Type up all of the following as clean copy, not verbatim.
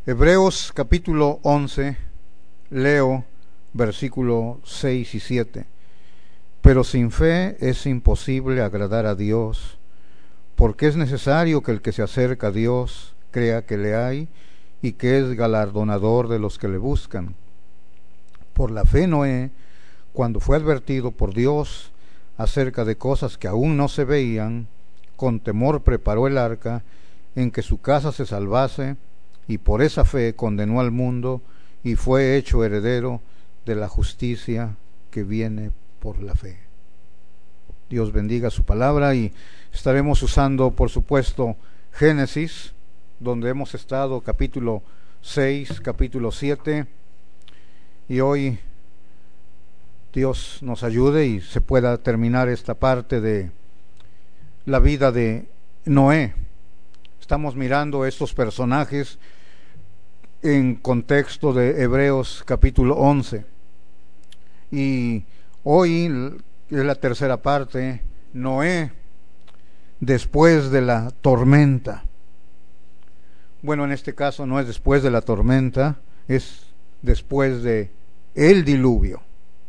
Hebreos capítulo 11, leo versículos 6 y 7. Pero sin fe es imposible agradar a Dios, porque es necesario que el que se acerca a Dios crea que le hay y que es galardonador de los que le buscan. Por la fe Noé, cuando fue advertido por Dios acerca de cosas que aún no se veían, con temor preparó el arca en que su casa se salvase, y por esa fe condenó al mundo y fue hecho heredero de la justicia que viene por la fe. Dios bendiga su palabra, y estaremos usando, por supuesto, Génesis, donde hemos estado, capítulo 6, capítulo 7, y hoy Dios nos ayude y se pueda terminar esta parte de la vida de Noé. Estamos mirando estos personajes en contexto de Hebreos capítulo 11, y hoy es la tercera parte, Noé después de la tormenta. Bueno, en este caso no es después de la tormenta, es después de el diluvio.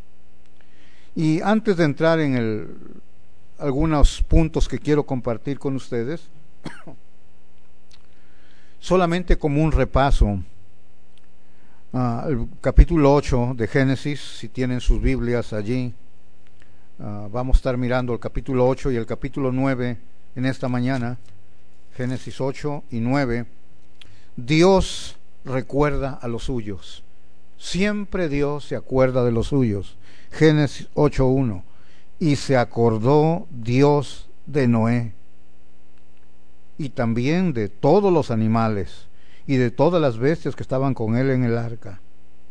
Y antes de entrar en algunos puntos que quiero compartir con ustedes, solamente como un repaso, el capítulo 8 de Génesis, si tienen sus Biblias allí, vamos a estar mirando el capítulo 8 y el capítulo 9 en esta mañana. Génesis 8 y 9. Dios recuerda a los suyos. Siempre Dios se acuerda de los suyos. Génesis 8:1. Y se acordó Dios de Noé, y también de todos los animales y de todas las bestias que estaban con él en el arca.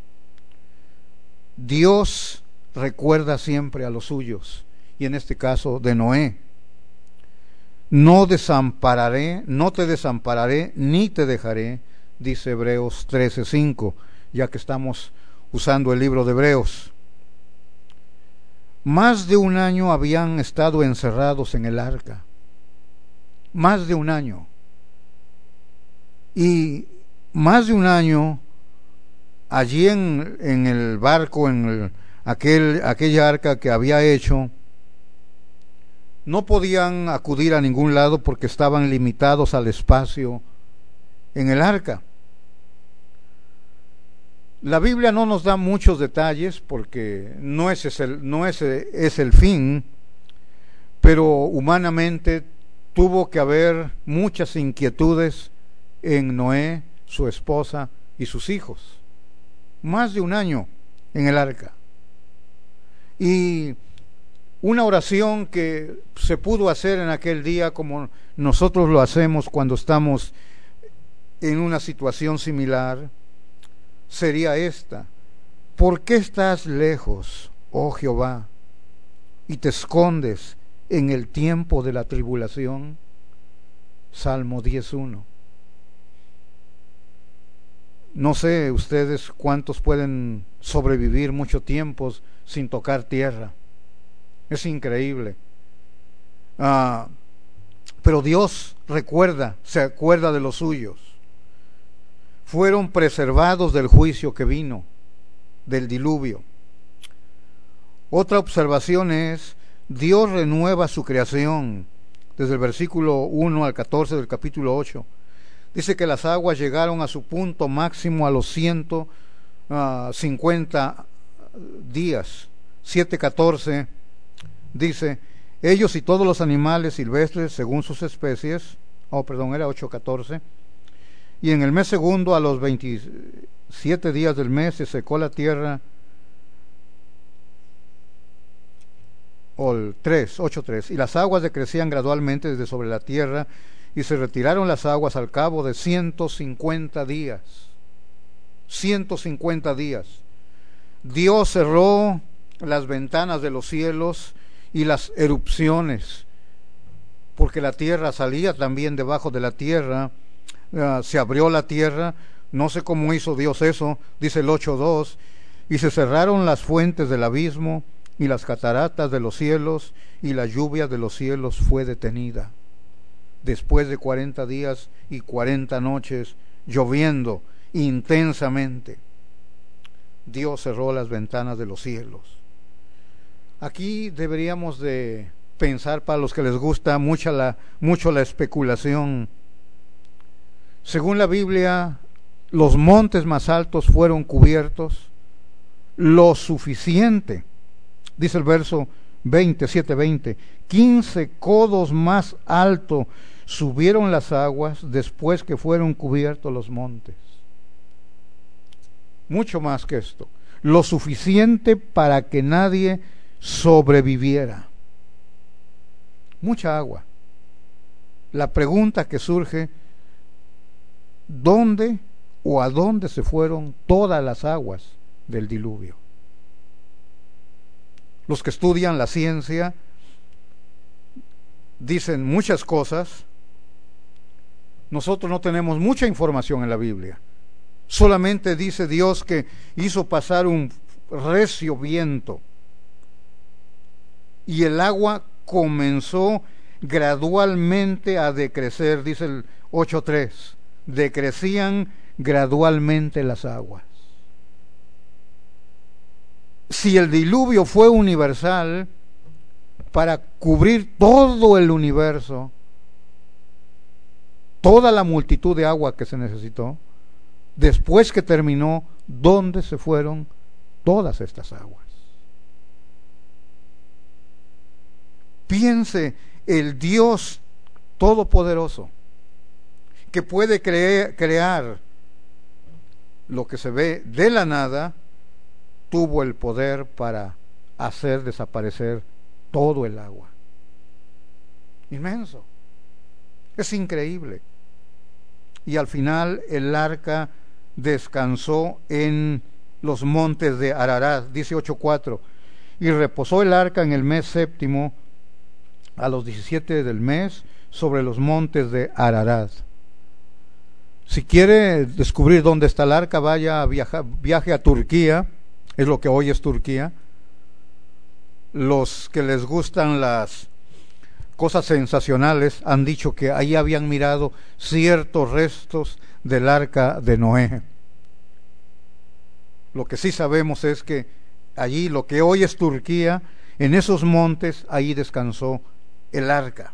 Dios recuerda siempre a los suyos, y en este caso de Noé. No te desampararé, ni te dejaré, dice Hebreos 13:5, ya que estamos usando el libro de Hebreos. Más de un año habían estado encerrados en el arca. Más de un año. Y más de un año allí en el barco, en aquella arca que había hecho, no podían acudir a ningún lado porque estaban limitados al espacio en el arca. La Biblia no nos da muchos detalles porque no ese es el fin, pero humanamente tuvo que haber muchas inquietudes en Noé, su esposa y sus hijos. Más de un año en el arca. Y una oración que se pudo hacer en aquel día, como nosotros lo hacemos cuando estamos en una situación similar, sería esta: ¿por qué estás lejos, oh Jehová, y te escondes en el tiempo de la tribulación? Salmo 10:1. No sé ustedes cuántos pueden sobrevivir mucho tiempo sin tocar tierra. Es increíble. Pero Dios se acuerda de los suyos. Fueron preservados del juicio que vino, del diluvio. Otra observación es: Dios renueva su creación. Desde el versículo 1 al 14 del capítulo 8. Dice que las aguas llegaron a su punto máximo a los 150 días. 7:14 dice: ellos y todos los animales silvestres según sus especies. Era 8:14. Y en el mes segundo, a los 27 días del mes, se secó la tierra. 8:3. Y las aguas decrecían gradualmente desde sobre la tierra, y se retiraron las aguas al cabo de 150 días. 150 días. Dios cerró las ventanas de los cielos y las erupciones, porque la tierra salía también debajo de la tierra. Se abrió la tierra, no sé cómo hizo Dios eso, dice el 8:2, y se cerraron las fuentes del abismo y las cataratas de los cielos, y la lluvia de los cielos fue detenida. Después de 40 días y 40 noches lloviendo, intensamente. Dios cerró las ventanas de los cielos. Aquí deberíamos de pensar, para los que les gusta mucho la especulación. Según la Biblia, los montes más altos fueron cubiertos lo suficiente. Dice el verso 7:20, 15 codos más alto subieron las aguas después que fueron cubiertos los montes. Mucho más que esto, lo suficiente para que nadie sobreviviera. Mucha agua. La pregunta que surge: ¿dónde o a dónde se fueron todas las aguas del diluvio? Los que estudian la ciencia dicen muchas cosas. Nosotros no tenemos mucha información en la Biblia. Solamente dice Dios que hizo pasar un recio viento y el agua comenzó gradualmente a decrecer. Dice el 8:3, decrecían gradualmente las aguas. Si el diluvio fue universal para cubrir todo el universo, toda la multitud de agua que se necesitó, después que terminó, ¿dónde se fueron todas estas aguas? Piense, el Dios Todopoderoso, que puede crear lo que se ve de la nada, tuvo el poder para hacer desaparecer todo el agua. Inmenso. Es increíble. Y al final el arca descansó en los montes de Ararat, dice 8:4, y reposó el arca en el mes séptimo, a los 17 del mes, sobre los montes de Ararat. Si quiere descubrir dónde está el arca, viaje a Turquía, es lo que hoy es Turquía. Los que les gustan las cosas sensacionales han dicho que ahí habían mirado ciertos restos del arca de Noé. Lo que sí sabemos es que allí, lo que hoy es Turquía, en esos montes, ahí descansó el arca.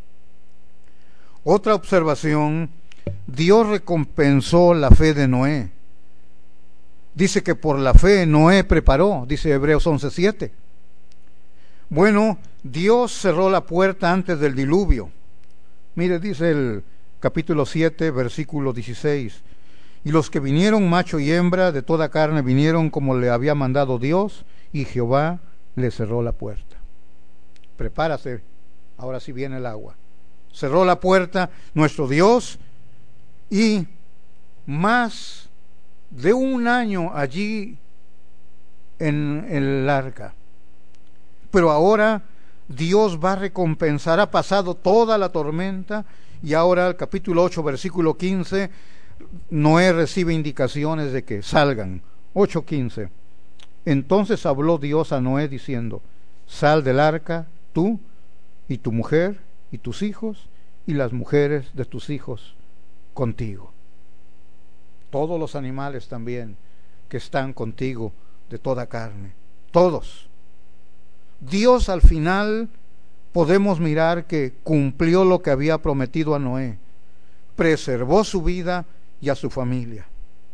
Otra observación: Dios recompensó la fe de Noé. Dice que por la fe Noé preparó, dice Hebreos 11:7. Bueno, Dios cerró la puerta antes del diluvio. Mire, dice el capítulo 7, versículo 16. Y los que vinieron, macho y hembra, de toda carne, vinieron como le había mandado Dios, y Jehová le cerró la puerta. Prepárase, ahora sí viene el agua. Cerró la puerta nuestro Dios, y más de un año allí en el arca. Pero ahora Dios va a recompensar. Ha pasado toda la tormenta, y ahora el capítulo 8, versículo 15, Noé recibe indicaciones de que salgan. 8:15. Entonces habló Dios a Noé diciendo: sal del arca, tú y tu mujer y tus hijos y las mujeres de tus hijos contigo. Todos los animales también que están contigo, de toda carne, todos. Dios al final podemos mirar que cumplió lo que había prometido a Noé. Preservó su vida y a su familia.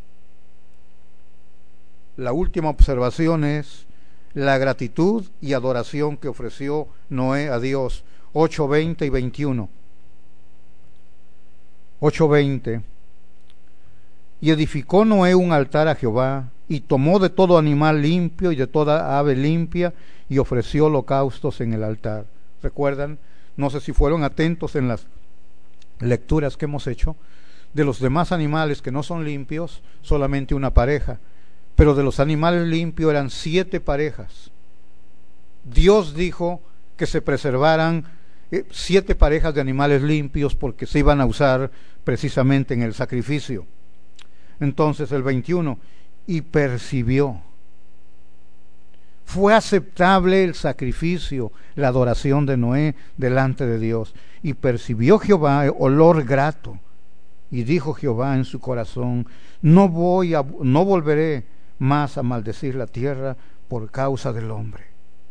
La última observación es la gratitud y adoración que ofreció Noé a Dios. 8:20 y 21. 8:20. Y edificó Noé un altar a Jehová, y tomó de todo animal limpio y de toda ave limpia, y ofreció holocaustos en el altar. ¿Recuerdan? No sé si fueron atentos en las lecturas que hemos hecho. De los demás animales que no son limpios, solamente una pareja, pero de los animales limpios eran 7 parejas. Dios dijo que se preservaran 7 parejas de animales limpios, porque se iban a usar precisamente en el sacrificio. Entonces el 21, y percibió. Fue aceptable el sacrificio, la adoración de Noé delante de Dios, y percibió Jehová olor grato. Y dijo Jehová en su corazón: no volveré más a maldecir la tierra por causa del hombre.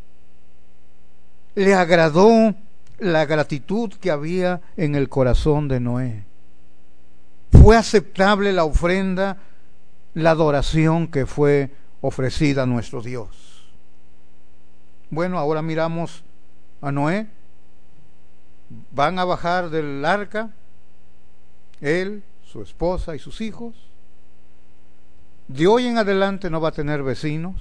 Le agradó la gratitud que había en el corazón de Noé. Fue aceptable la ofrenda, la adoración que fue ofrecida a nuestro Dios. Bueno, ahora miramos a Noé. Van a bajar del arca, él, su esposa y sus hijos. De hoy en adelante no va a tener vecinos,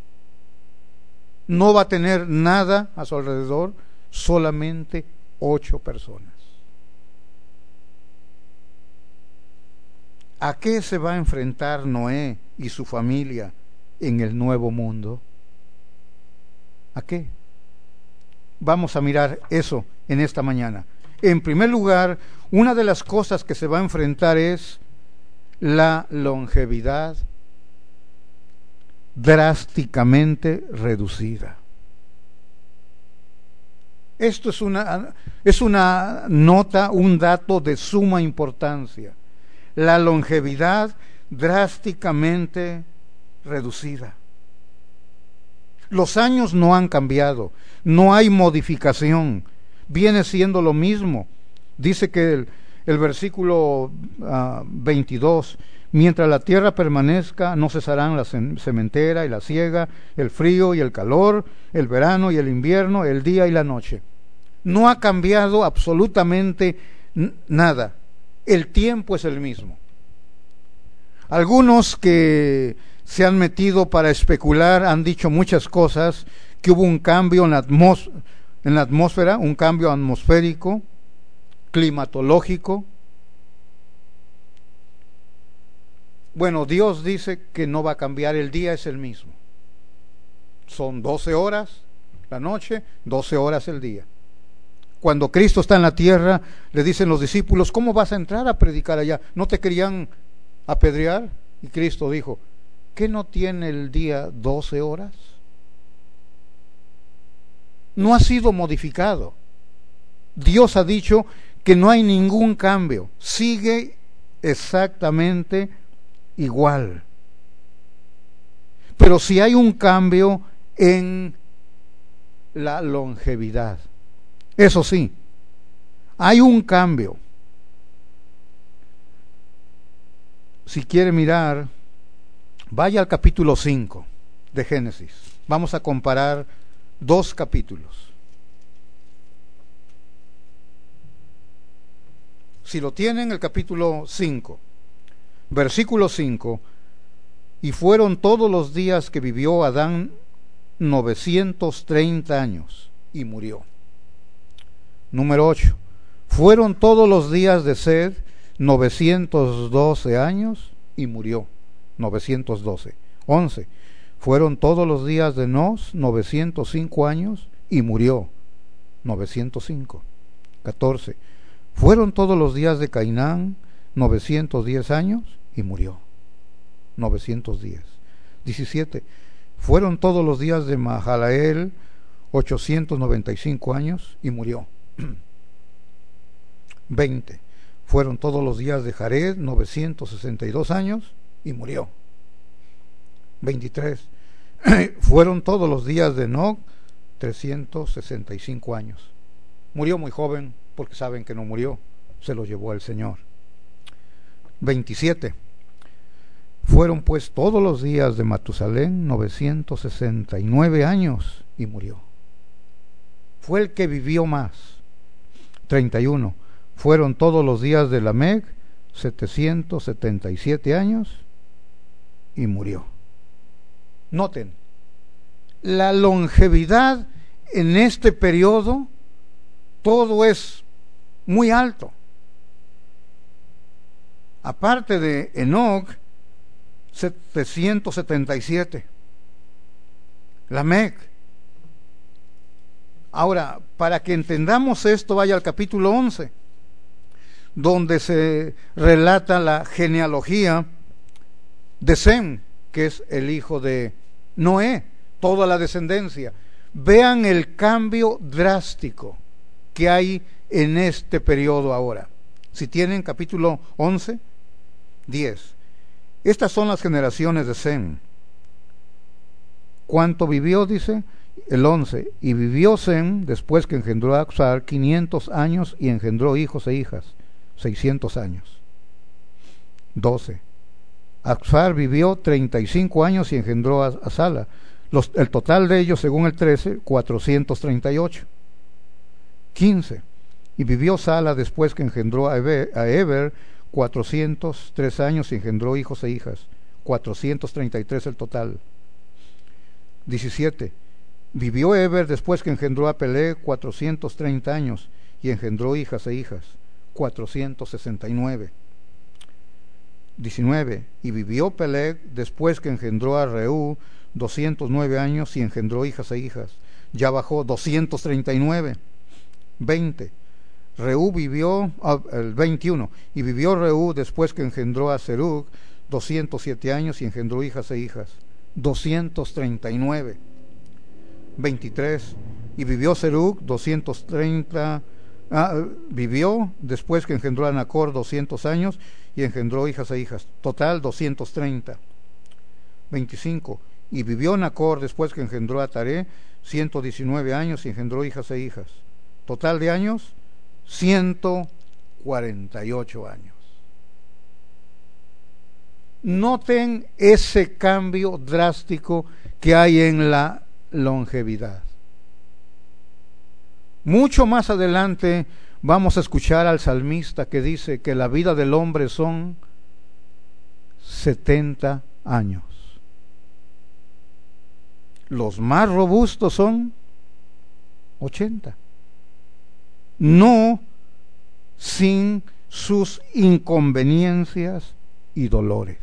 no va a tener nada a su alrededor, solamente 8 personas. ¿A qué se va a enfrentar Noé y su familia en el nuevo mundo? ¿A qué? Vamos a mirar eso en esta mañana. En primer lugar, una de las cosas que se va a enfrentar es la longevidad drásticamente reducida. Esto es una nota, un dato de suma importancia. La longevidad drásticamente reducida. Los años no han cambiado, no hay modificación, viene siendo lo mismo. Dice que el versículo 22, mientras la tierra permanezca, no cesarán la sementera y la siega, el frío y el calor, el verano y el invierno, el día y la noche. No ha cambiado absolutamente nada. El tiempo es el mismo. Algunos que se han metido para especular han dicho muchas cosas, que hubo un cambio en la atmósfera, un cambio atmosférico, climatológico. Bueno, Dios dice que no va a cambiar, el día es el mismo. Son 12 horas la noche, 12 horas el día. Cuando Cristo está en la tierra, le dicen los discípulos: ¿cómo vas a entrar a predicar allá? ¿No te querían apedrear? Y Cristo dijo: ¿qué no tiene el día 12 horas? No ha sido modificado. Dios ha dicho que no hay ningún cambio, sigue exactamente igual. Pero sí hay un cambio en la longevidad. Eso sí, hay un cambio. Si quiere mirar, vaya al capítulo 5 de Génesis. Vamos a comparar 2 capítulos. Si lo tienen, el capítulo 5, versículo 5: y fueron todos los días que vivió Adán 930 años y murió. Número 8: fueron todos los días de Sed 912 años y murió. 912. 11: fueron todos los días de Nos 905 años y murió. 905. 14: fueron todos los días de Cainán 910 años y murió. 910. 17: fueron todos los días de Mahalaleel 895 años y murió. 20: fueron todos los días de Jared 962 años y murió. 23: fueron todos los días de Enoc 365 años. Murió muy joven, porque saben que no murió, se lo llevó el Señor. 27: fueron pues todos los días de Matusalén 969 años y murió. Fue el que vivió más. 31: fueron todos los días de Lamec 777 años y murió. Noten, la longevidad en este periodo, todo es muy alto. Aparte de Enoc, 777. Lamec. Ahora, para que entendamos esto, vaya al capítulo 11, donde se relata la genealogía de Sem, que es el hijo de Noé, toda la descendencia. Vean el cambio drástico que hay en este periodo ahora. Si tienen capítulo 11, 10. Estas son las generaciones de Sem. ¿Cuánto vivió? Dice el 11. Y vivió Sem, después que engendró a Acsar, 500 años y engendró hijos e hijas, 600 años. 12. Acsar vivió 35 años y engendró a Sala. El total de ellos, según el 13, 438. 15. Y vivió Sala después que engendró a Eber 403 años y engendró hijos e hijas, 433 el total. 17. Vivió Eber después que engendró a Peleg 430 años y engendró hijas e hijas, 469. 19. Y vivió Peleg después que engendró a Reú 209 años y engendró hijas e hijas, ya bajó 239. 20. Reú vivió, el 21, y vivió Reú después que engendró a Serug 207 años y engendró hijas e hijas, 239. 23. Y vivió Serug 230, vivió después que engendró a Nacor 200 años y engendró hijas e hijas, total 230. 25. Y vivió Nacor después que engendró a Taré 119 años y engendró hijas e hijas, total de años 148 años. Noten ese cambio drástico que hay en la longevidad. Mucho más adelante vamos a escuchar al salmista que dice que la vida del hombre son 70 años. Los más robustos son 80. No sin sus inconveniencias y dolores.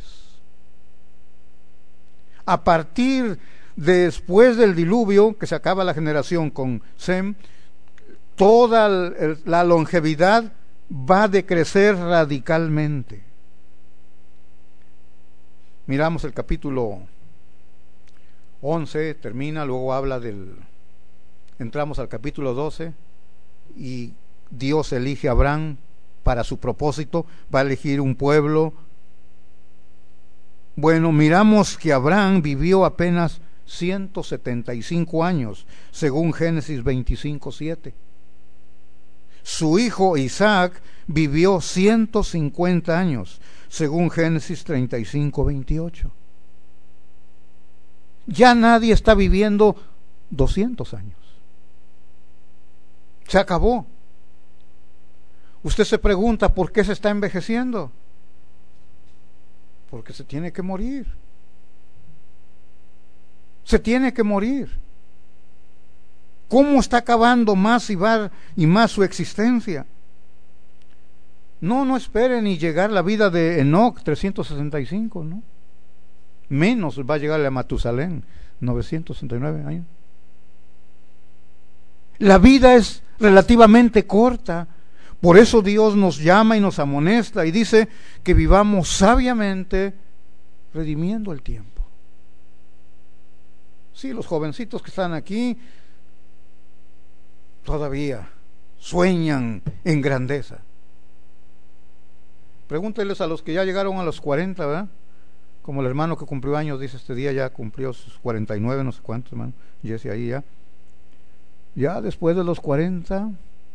A partir de después del diluvio, que se acaba la generación con Sem, toda la longevidad va a decrecer radicalmente. Miramos el capítulo 11, termina, luego habla entramos al capítulo 12, y Dios elige a Abraham para su propósito, va a elegir un pueblo. Bueno, miramos que Abraham vivió apenas 175 años, según Génesis 25:7. Su hijo Isaac vivió 150 años, según Génesis 35:28. Ya nadie está viviendo 200 años. Se acabó. Usted se pregunta por qué se está envejeciendo. Porque se tiene que morir. Se tiene que morir. ¿Cómo está acabando más y más su existencia? No espere ni llegar la vida de Enoc, 365, ¿no? Menos va a llegar a Matusalén, 969 años. La vida es relativamente corta. Por eso Dios nos llama y nos amonesta y dice que vivamos sabiamente redimiendo el tiempo. Sí, los jovencitos que están aquí todavía sueñan en grandeza. Pregúnteles a los que ya llegaron a los 40, ¿verdad? Como el hermano que cumplió años, dice este día ya cumplió sus 49, no sé cuántos, hermano. Jesse ahí ya. Ya después de los 40,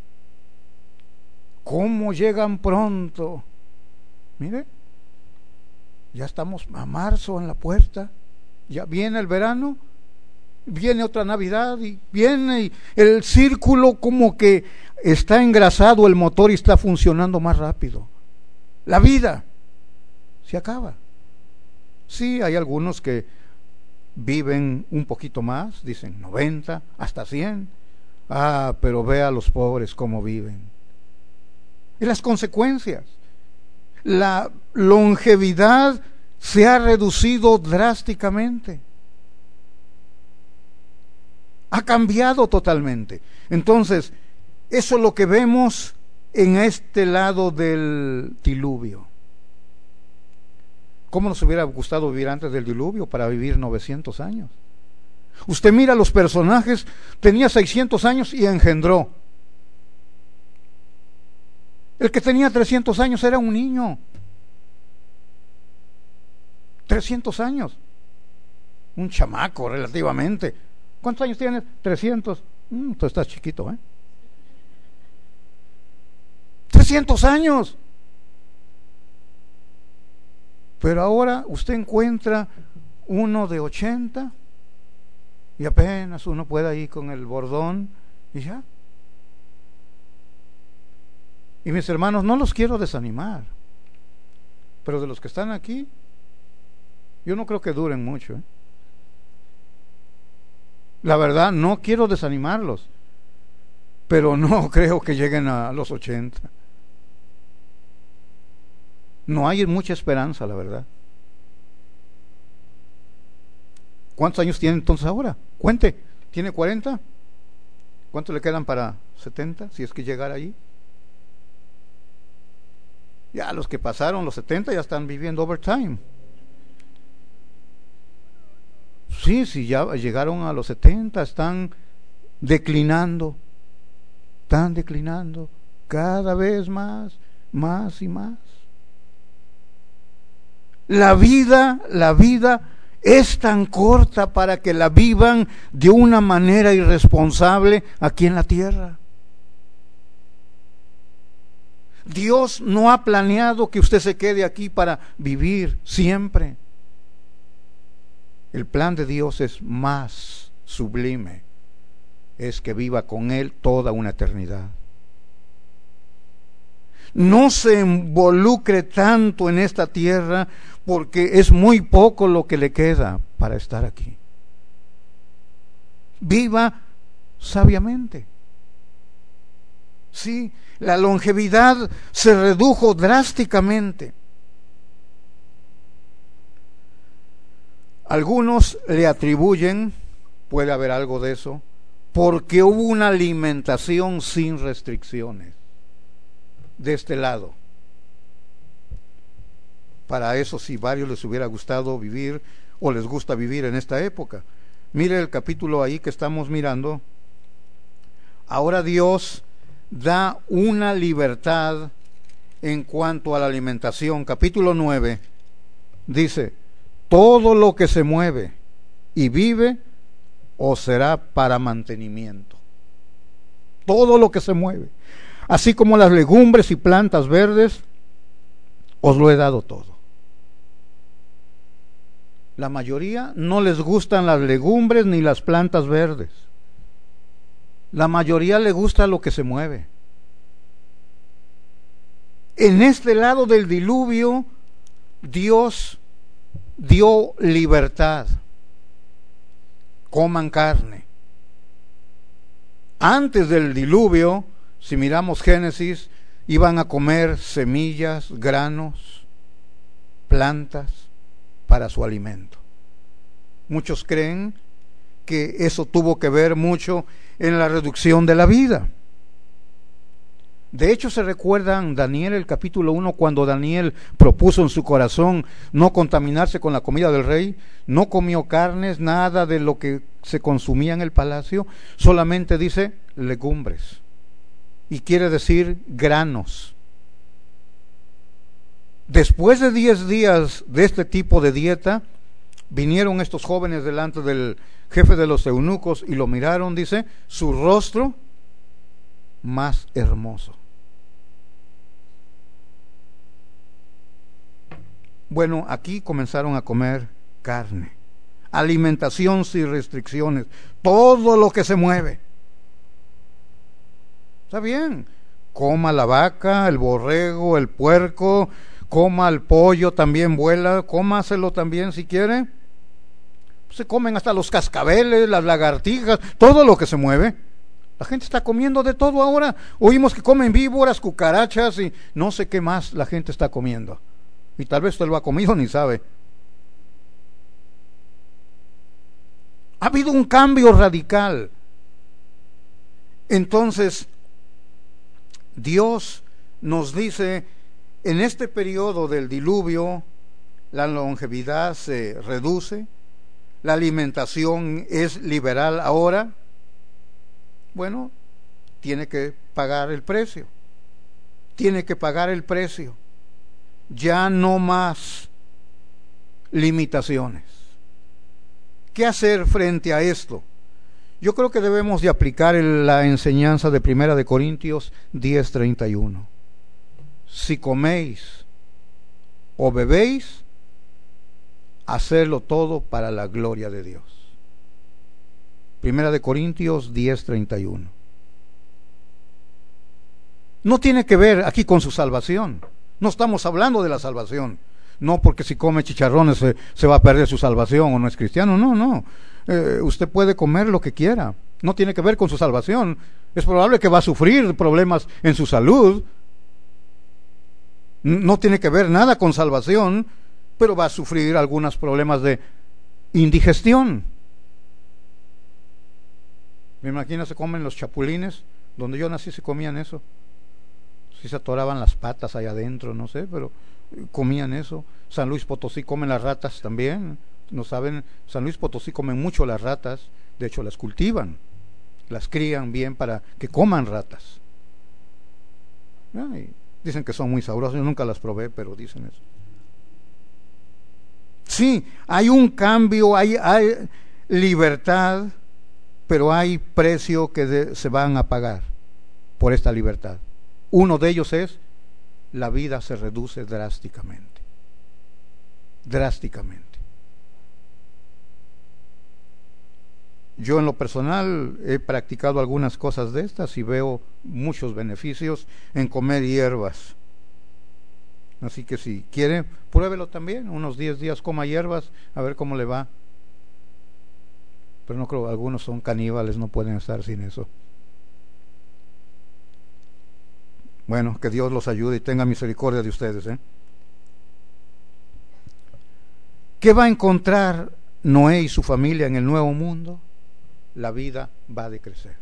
¿cómo llegan pronto? Mire, ya estamos a marzo en la puerta, ya viene el verano, viene otra Navidad y viene y el círculo como que está engrasado el motor y está funcionando más rápido. La vida se acaba. Sí, hay algunos que viven un poquito más, dicen 90, hasta 100. Pero ve a los pobres cómo viven. Y las consecuencias. La longevidad se ha reducido drásticamente. Ha cambiado totalmente. Entonces, eso es lo que vemos en este lado del diluvio. ¿Cómo nos hubiera gustado vivir antes del diluvio para vivir 900 años? Usted mira los personajes, tenía 600 años y engendró. El que tenía 300 años era un niño. 300 años. Un chamaco relativamente. ¿Cuántos años tienes? 300. Tú estás chiquito, 300 años. Pero ahora usted encuentra uno de 80 y apenas uno puede ir con el bordón y ya. Y mis hermanos, no los quiero desanimar, pero de los que están aquí, yo no creo que duren mucho. La verdad, no quiero desanimarlos, pero no creo que lleguen a los 80. No hay mucha esperanza, la verdad. ¿Cuántos años tiene entonces ahora? Cuente, ¿tiene 40? ¿Cuántos le quedan para 70, si es que llegara allí? Ya los que pasaron los 70 ya están viviendo overtime. Sí, ya llegaron a los 70, están declinando cada vez más y más. La vida es tan corta para que la vivan de una manera irresponsable aquí en la tierra. Dios no ha planeado que usted se quede aquí para vivir siempre. El plan de Dios es más sublime, es que viva con Él toda una eternidad. No se involucre tanto en esta tierra porque es muy poco lo que le queda para estar aquí. Viva sabiamente. Sí, la longevidad se redujo drásticamente. Algunos le atribuyen, puede haber algo de eso, porque hubo una alimentación sin restricciones de este lado. Para eso, si varios les hubiera gustado vivir o les gusta vivir en esta época. Mire el capítulo ahí que estamos mirando. Ahora Dios da una libertad en cuanto a la alimentación. Capítulo 9 dice: todo lo que se mueve y vive os será para mantenimiento. Todo lo que se mueve, así como las legumbres y plantas verdes, os lo he dado todo. La mayoría no les gustan las legumbres ni las plantas verdes. La mayoría le gusta lo que se mueve. En este lado del diluvio, Dios dio libertad. Coman carne. Antes del diluvio, si miramos Génesis, iban a comer semillas, granos, plantas para su alimento. Muchos creen que eso tuvo que ver mucho en la reducción de la vida. De hecho, se recuerdan Daniel, el capítulo 1, cuando Daniel propuso en su corazón no contaminarse con la comida del rey, no comió carnes, nada de lo que se consumía en el palacio, solamente dice legumbres, y quiere decir granos. Después de 10 días de este tipo de dieta, vinieron estos jóvenes delante del jefe de los eunucos y lo miraron, dice, su rostro más hermoso. Bueno, aquí comenzaron a comer carne, alimentación sin restricciones, todo lo que se mueve. Está bien, coma la vaca, el borrego, el puerco, coma el pollo, también vuela, cómaselo también si quiere. Se comen hasta los cascabeles, las lagartijas, todo lo que se mueve. La gente está comiendo de todo ahora. Oímos que comen víboras, cucarachas y no sé qué más la gente está comiendo. Y tal vez usted lo ha comido ni sabe. Ha habido un cambio radical. Entonces, Dios nos dice, en este periodo del diluvio, la longevidad se reduce, la alimentación es liberal ahora. Bueno, tiene que pagar el precio. tiene que pagar el precio. Ya no más limitaciones. ¿Qué hacer frente a esto? Yo creo que debemos de aplicar la enseñanza de 1 Corintios 10:31. Si coméis o bebéis, hacedlo todo para la gloria de Dios. 1 Corintios 10:31. No tiene que ver aquí con su salvación. No estamos hablando de la salvación. No porque si come chicharrones se va a perder su salvación o no es cristiano. No. Usted puede comer lo que quiera. No tiene que ver con su salvación. Es probable que va a sufrir problemas en su salud. No tiene que ver nada con salvación, pero va a sufrir algunos problemas de indigestión. Me imagino se comen los chapulines. Donde yo nací se comían eso. Si se atoraban las patas allá adentro, no sé, pero comían eso. San Luis Potosí comen las ratas también. No saben, San Luis Potosí comen mucho las ratas. De hecho las cultivan, las crían bien para que coman ratas. Y dicen que son muy sabrosas. Yo nunca las probé, pero dicen eso. Sí, hay un cambio, hay libertad, pero hay precio que se van a pagar por esta libertad. Uno de ellos es: la vida se reduce drásticamente. Drásticamente. Yo en lo personal he practicado algunas cosas de estas y veo muchos beneficios en comer hierbas. Así que si quiere, pruébelo también. Unos 10 días coma hierbas, a ver cómo le va. Pero no creo, algunos son caníbales, no pueden estar sin eso. Bueno, que Dios los ayude y tenga misericordia de ustedes. ¿Qué va a encontrar Noé y su familia en el nuevo mundo? La vida va a decrecer.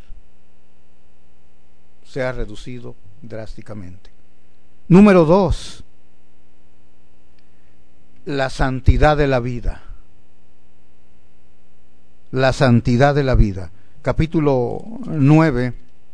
Se ha reducido drásticamente. Número 2, la santidad de la vida. La santidad de la vida. Capítulo 9.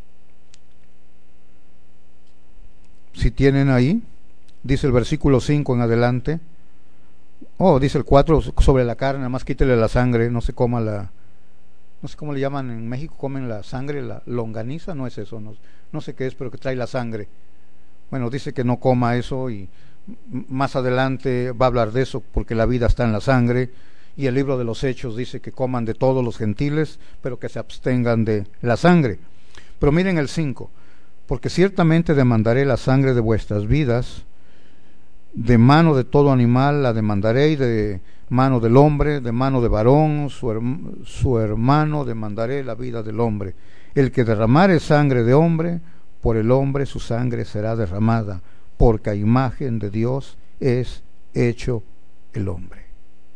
Si tienen ahí, dice el versículo 5 en adelante. Dice el 4 sobre la carne, nada más quítele la sangre, no se coma no sé cómo le llaman en México, comen la sangre, la longaniza, no es eso, no sé qué es, pero que trae la sangre. Bueno, dice que no coma eso y más adelante va a hablar de eso porque la vida está en la sangre. Y el libro de los Hechos dice que coman de todos los gentiles, pero que se abstengan de la sangre. Pero miren el 5. Porque ciertamente demandaré la sangre de vuestras vidas, de mano de todo animal la demandaré, y de mano del hombre, de mano de varón, su hermano demandaré la vida del hombre. El que derramare sangre de hombre, por el hombre su sangre será derramada, porque a imagen de Dios es hecho el hombre.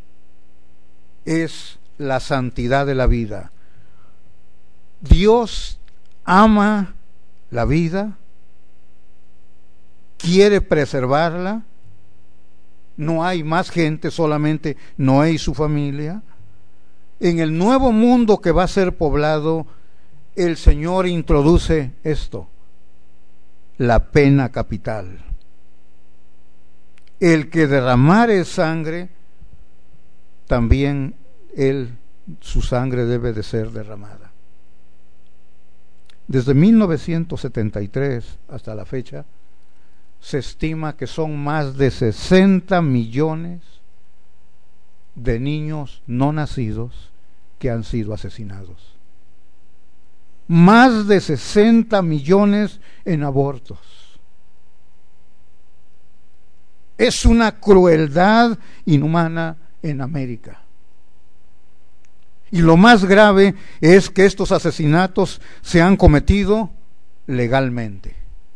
Es la santidad de la vida. Dios ama la vida, quiere preservarla. No hay más gente, solamente Noé y su familia. En el nuevo mundo que va a ser poblado, el Señor introduce esto: la pena capital. El que derramare sangre, también su sangre debe de ser derramada. Desde 1973 hasta la fecha, se estima que son más de 60 millones de niños no nacidos que han sido asesinados. Más de 60 millones en abortos. Es una crueldad inhumana en América. Y lo más grave es que estos asesinatos se han cometido legalmente,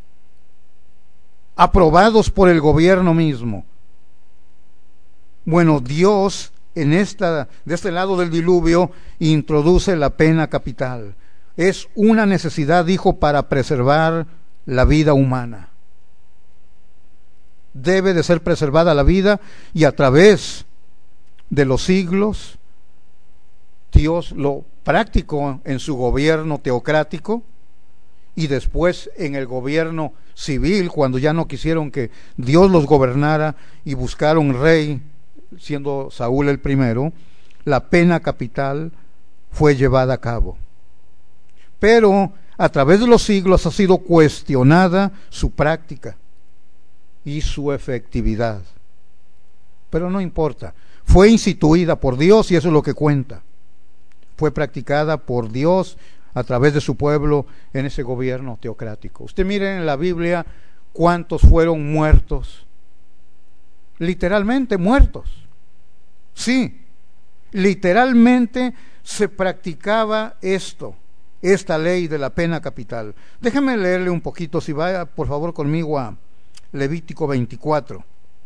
aprobados por el gobierno mismo. Bueno, Dios de este lado del diluvio introduce la pena capital. Es una necesidad, dijo, para preservar la vida humana. Debe de ser preservada la vida, y a través de los siglos Dios lo practicó en su gobierno teocrático, y después en el gobierno civil, cuando ya no quisieron que Dios los gobernara y buscaron rey, siendo Saúl el primero, la pena capital fue llevada a cabo. Pero a través de los siglos ha sido cuestionada su práctica y su efectividad. Pero no importa, fue instituida por Dios y eso es lo que cuenta. Fue practicada por Dios a través de su pueblo en ese gobierno teocrático. Usted mire en la Biblia cuántos fueron muertos, literalmente muertos. Sí, literalmente se practicaba esta ley de la pena capital. Déjeme leerle un poquito, si vaya por favor conmigo a Levítico 24.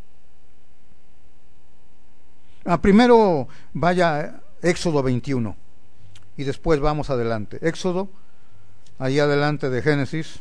Primero vaya a Éxodo 21 y después vamos adelante. Éxodo, ahí adelante de Génesis.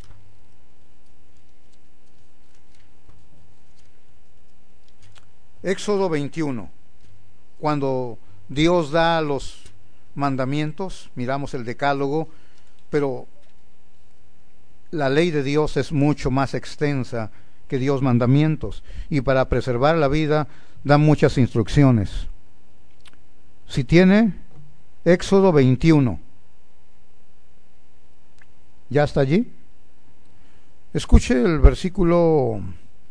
Éxodo 21, cuando Dios da los mandamientos, miramos el decálogo, pero la ley de Dios es mucho más extensa que Dios mandamientos, y para preservar la vida da muchas instrucciones. Si tiene, Éxodo 21, ¿ya está allí? Escuche el versículo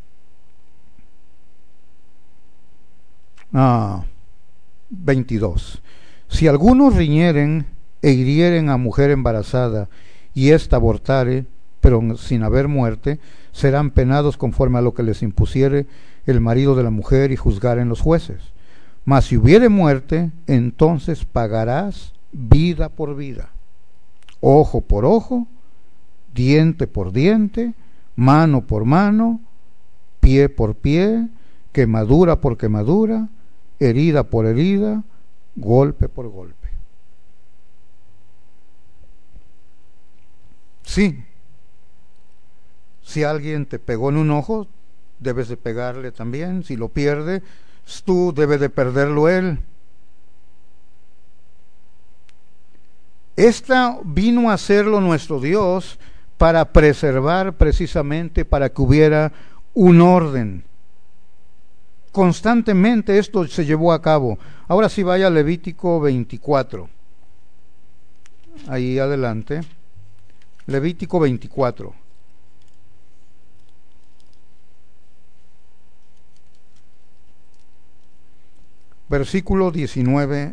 22. Si algunos riñeren e hirieren a mujer embarazada y ésta abortare, pero sin haber muerte, serán penados conforme a lo que les impusiere el marido de la mujer y juzgaren los jueces. Mas si hubiere muerte, entonces pagarás vida por vida, ojo por ojo, diente por diente, mano por mano, pie por pie, quemadura por quemadura, herida por herida, golpe por golpe. Sí, si alguien te pegó en un ojo, debes de pegarle también. Si lo pierde, tú debes de perderlo él. Esta vino a hacerlo nuestro Dios para preservar, precisamente para que hubiera un orden. Constantemente esto se llevó a cabo. Ahora sí vaya a Levítico 24. Ahí adelante. Levítico 24. Versículo 19.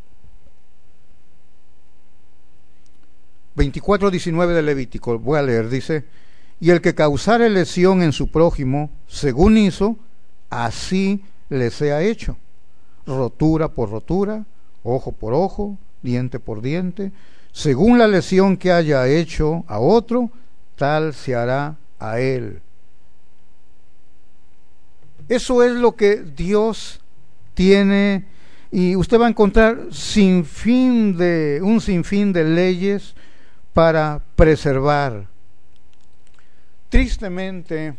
24:19 de Levítico. Voy a leer, dice: y el que causare lesión en su prójimo, según hizo, así le sea hecho. Rotura por rotura, ojo por ojo, diente por diente, según la lesión que haya hecho a otro, tal se hará a él. Eso es lo que Dios tiene, y usted va a encontrar un sinfín de leyes para preservar. Tristemente,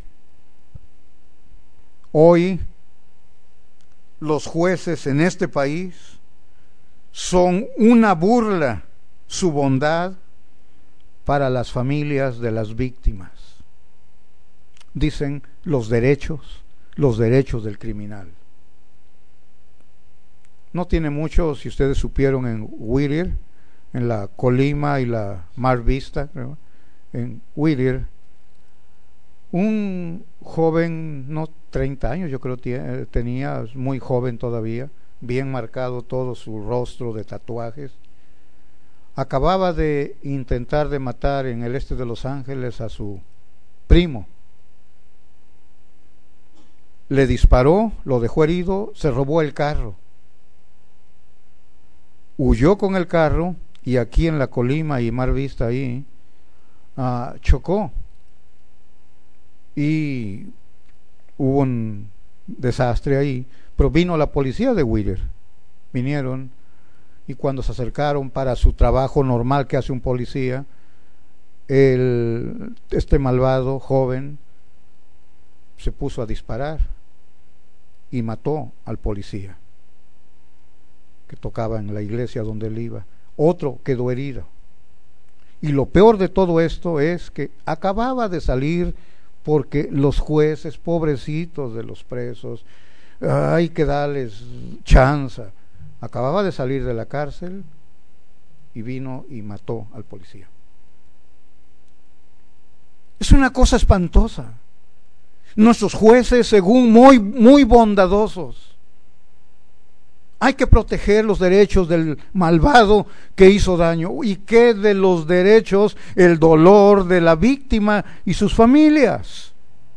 hoy los jueces en este país son una burla, su bondad para las familias de las víctimas. Dicen los derechos del criminal. No tiene mucho, si ustedes supieron, en Whittier, en la Colima y la Mar Vista, ¿no? En Whittier, un joven, no 30 años yo creo tenía, muy joven todavía, bien marcado todo su rostro de tatuajes, acababa de intentar de matar en el este de Los Ángeles a su primo. Le disparó, lo dejó herido, se robó el carro, huyó con el carro, y aquí en la Colima y Mar Vista ahí chocó y hubo un desastre ahí, pero vino la policía de Whittier, vinieron, y cuando se acercaron para su trabajo normal que hace un policía, este malvado joven se puso a disparar y mató al policía que tocaba en la iglesia donde él iba. Otro quedó herido, Y lo peor de todo esto es que acababa de salir, porque los jueces, pobrecitos de los presos, hay que darles chanza. Acababa de salir de la cárcel y vino y mató al policía. Es una cosa espantosa. Nuestros jueces, según muy bondadosos, hay que proteger los derechos del malvado que hizo daño. ¿Y qué de los derechos, el dolor de la víctima y sus familias?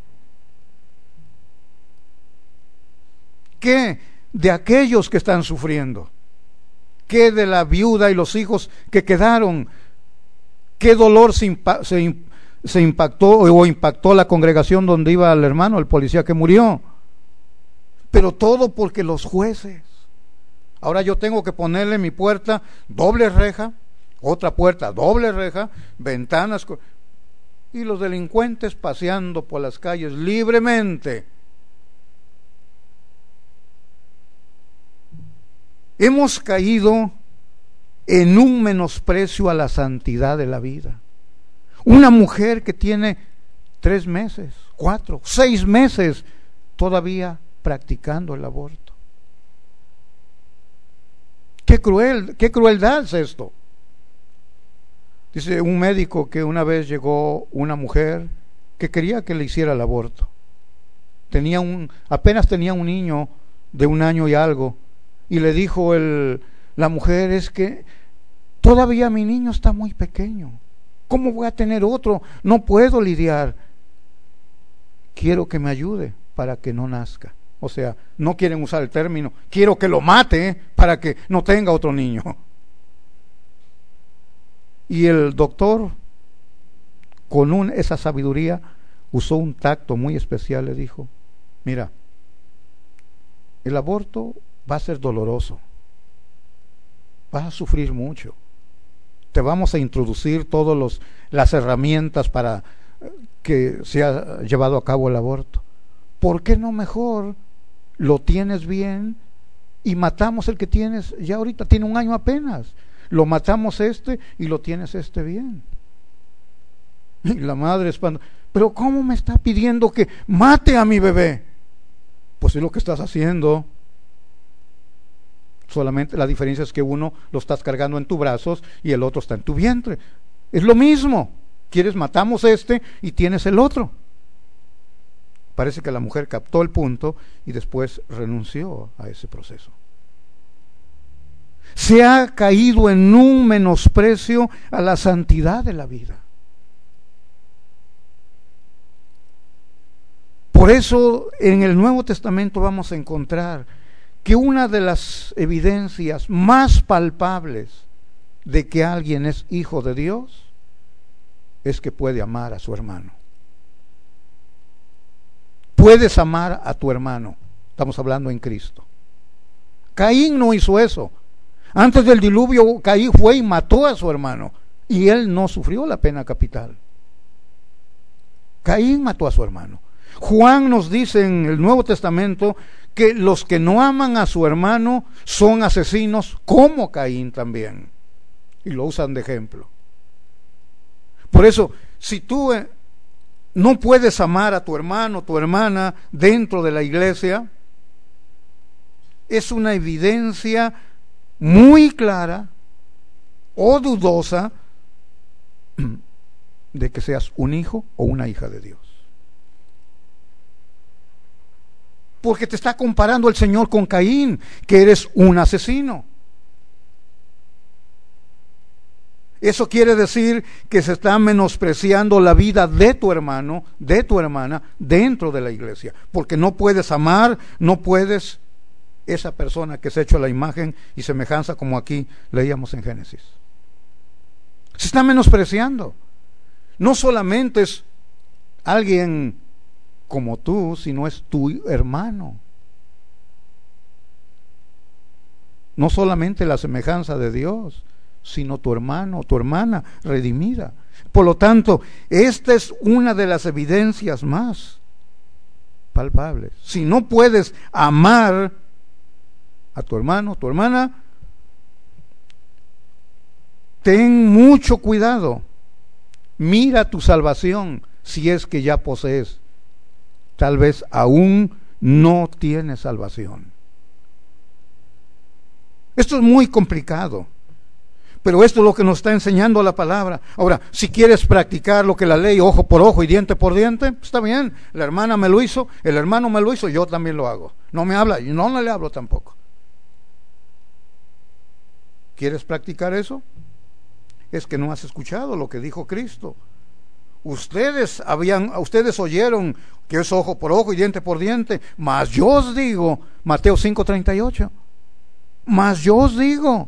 ¿Qué de aquellos que están sufriendo? ¿Qué de la viuda y los hijos que quedaron? ¿Qué dolor se impactó o impactó la congregación donde iba el hermano, el policía que murió? Pero todo porque los jueces. Ahora yo tengo que ponerle mi puerta doble reja, otra puerta doble reja, ventanas, y los delincuentes paseando por las calles libremente. Hemos caído en un menosprecio a la santidad de la vida. Una mujer que tiene 3 meses, 4, 6 meses todavía practicando el aborto. Qué crueldad es esto. Dice un médico que una vez llegó una mujer que quería que le hiciera el aborto. Apenas tenía un niño de 1 año y algo, y le dijo la mujer: es que todavía mi niño está muy pequeño. ¿Cómo voy a tener otro? No puedo lidiar. Quiero que me ayude para que no nazca. O sea, no quieren usar el término, quiero que lo mate para que no tenga otro niño. Y el doctor, con esa sabiduría, usó un tacto muy especial. Le dijo: mira, el aborto va a ser doloroso, vas a sufrir mucho, te vamos a introducir todas las herramientas para que sea llevado a cabo el aborto. ¿Por qué no mejor lo tienes bien y matamos el que tienes? Ya ahorita tiene 1 año apenas, lo matamos y lo tienes bien. Y la madre espanta: pero ¿cómo me está pidiendo que mate a mi bebé? Pues es lo que estás haciendo. Solamente la diferencia es que uno lo estás cargando en tus brazos y el otro está en tu vientre. Es lo mismo. Quieres, matamos y tienes el otro. Parece que la mujer captó el punto y después renunció a ese proceso. Se ha caído en un menosprecio a la santidad de la vida. Por eso en el Nuevo Testamento vamos a encontrar que una de las evidencias más palpables de que alguien es hijo de Dios es que puede amar a su hermano. Puedes amar a tu hermano. Estamos hablando en Cristo. Caín no hizo eso. Antes del diluvio, Caín fue y mató a su hermano, y él no sufrió la pena capital. Caín mató a su hermano. Juan nos dice en el Nuevo Testamento que los que no aman a su hermano son asesinos, como Caín también, y lo usan de ejemplo. Por eso, si tú no puedes amar a tu hermano, tu hermana dentro de la iglesia, es una evidencia muy clara o dudosa de que seas un hijo o una hija de Dios. Porque te está comparando el Señor con Caín, que eres un asesino. Eso quiere decir que se está menospreciando la vida de tu hermano, de tu hermana, dentro de la iglesia. Porque no puedes amar, no puedes esa persona que es hecho a la imagen y semejanza, como aquí leíamos en Génesis. Se está menospreciando. No solamente es alguien como tú, sino es tu hermano. No solamente la semejanza de Dios, sino tu hermano, tu hermana redimida. Por lo tanto, esta es una de las evidencias más palpables. Si no puedes amar a tu hermano, tu hermana, ten mucho cuidado, Mira tu salvación, si es que ya posees. Tal vez aún no tienes salvación. Esto es muy complicado, pero esto es lo que nos está enseñando la palabra. Ahora, si quieres practicar lo que la ley, ojo por ojo y diente por diente, está bien. La hermana me lo hizo, el hermano me lo hizo, yo también lo hago. No me habla, yo no le hablo tampoco. ¿Quieres practicar eso? Es que no has escuchado lo que dijo Cristo. Ustedes oyeron que es ojo por ojo y diente por diente, mas yo os digo, Mateo 5:38, mas yo os digo.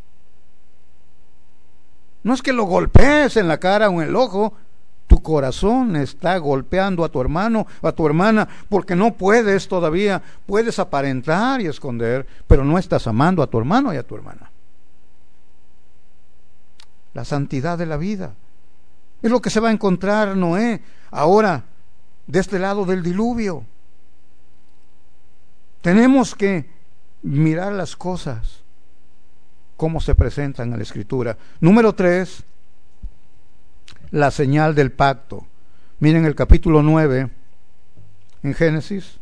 No es que lo golpees en la cara o en el ojo, tu corazón está golpeando a tu hermano, a tu hermana, porque no puedes todavía, puedes aparentar y esconder, pero no estás amando a tu hermano y a tu hermana. La santidad de la vida es lo que se va a encontrar Noé ahora de este lado del diluvio. Tenemos que mirar las cosas como se presentan en la Escritura. Número 3, la señal del pacto. Miren el capítulo 9 en Génesis.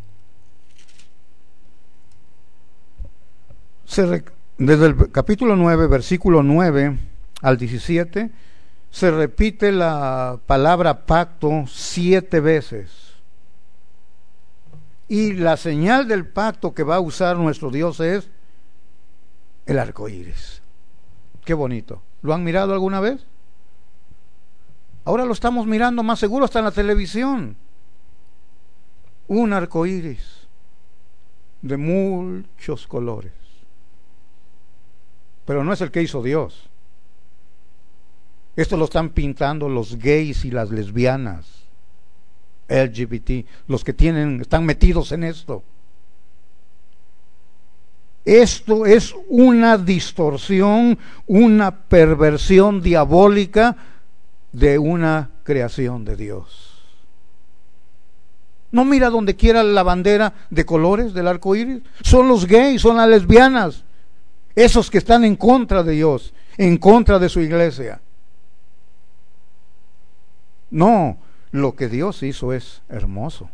Desde el capítulo 9, versículo 9 al 17, se repite la palabra pacto 7 veces. Y la señal del pacto que va a usar nuestro Dios es el arco iris. Qué bonito. ¿Lo han mirado alguna vez? Ahora lo estamos mirando más seguro hasta en la televisión. Un arco iris de muchos colores. Pero no es el que hizo Dios. Esto lo están pintando los gays y las lesbianas, LGBT, los que están metidos en esto. Esto es una distorsión, una perversión diabólica de una creación de Dios. No mira donde quiera la bandera de colores del arco iris. Son los gays, son las lesbianas, esos que están en contra de Dios, en contra de su iglesia. No, lo que Dios hizo es hermoso.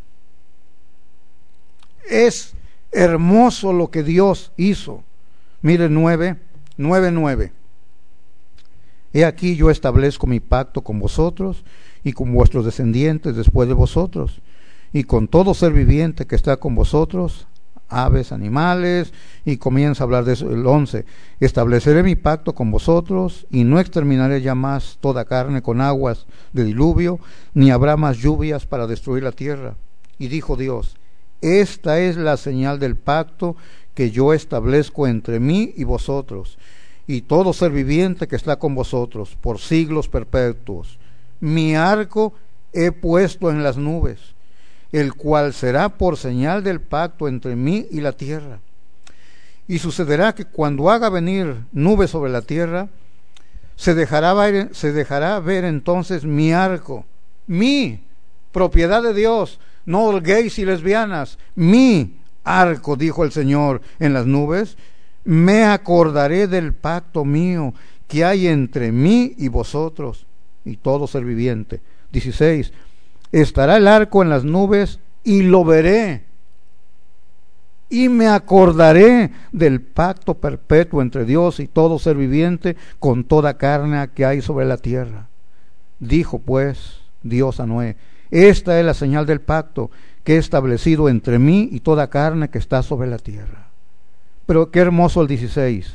Es hermoso lo que Dios hizo. Mire 9:9. He aquí yo establezco mi pacto con vosotros y con vuestros descendientes después de vosotros, y con todo ser viviente que está con vosotros, aves, animales, y comienza a hablar de eso, el 11, estableceré mi pacto con vosotros, y no exterminaré ya más toda carne con aguas de diluvio, ni habrá más lluvias para destruir la tierra. Y dijo Dios, esta es la señal del pacto que yo establezco entre mí y vosotros, y todo ser viviente que está con vosotros, por siglos perpetuos. Mi arco he puesto en las nubes, el cual será por señal del pacto entre mí y la tierra. Y sucederá que cuando haga venir nubes sobre la tierra, se dejará ver entonces mi arco, mi propiedad de Dios, no gays y lesbianas, mi arco, dijo el Señor, en las nubes. Me acordaré del pacto mío que hay entre mí y vosotros y todo ser viviente. 16. Estará el arco en las nubes y lo veré, y me acordaré del pacto perpetuo entre Dios y todo ser viviente con toda carne que hay sobre la tierra. Dijo pues Dios a Noé, esta es la señal del pacto que he establecido entre mí y toda carne que está sobre la tierra. Pero qué hermoso el 16.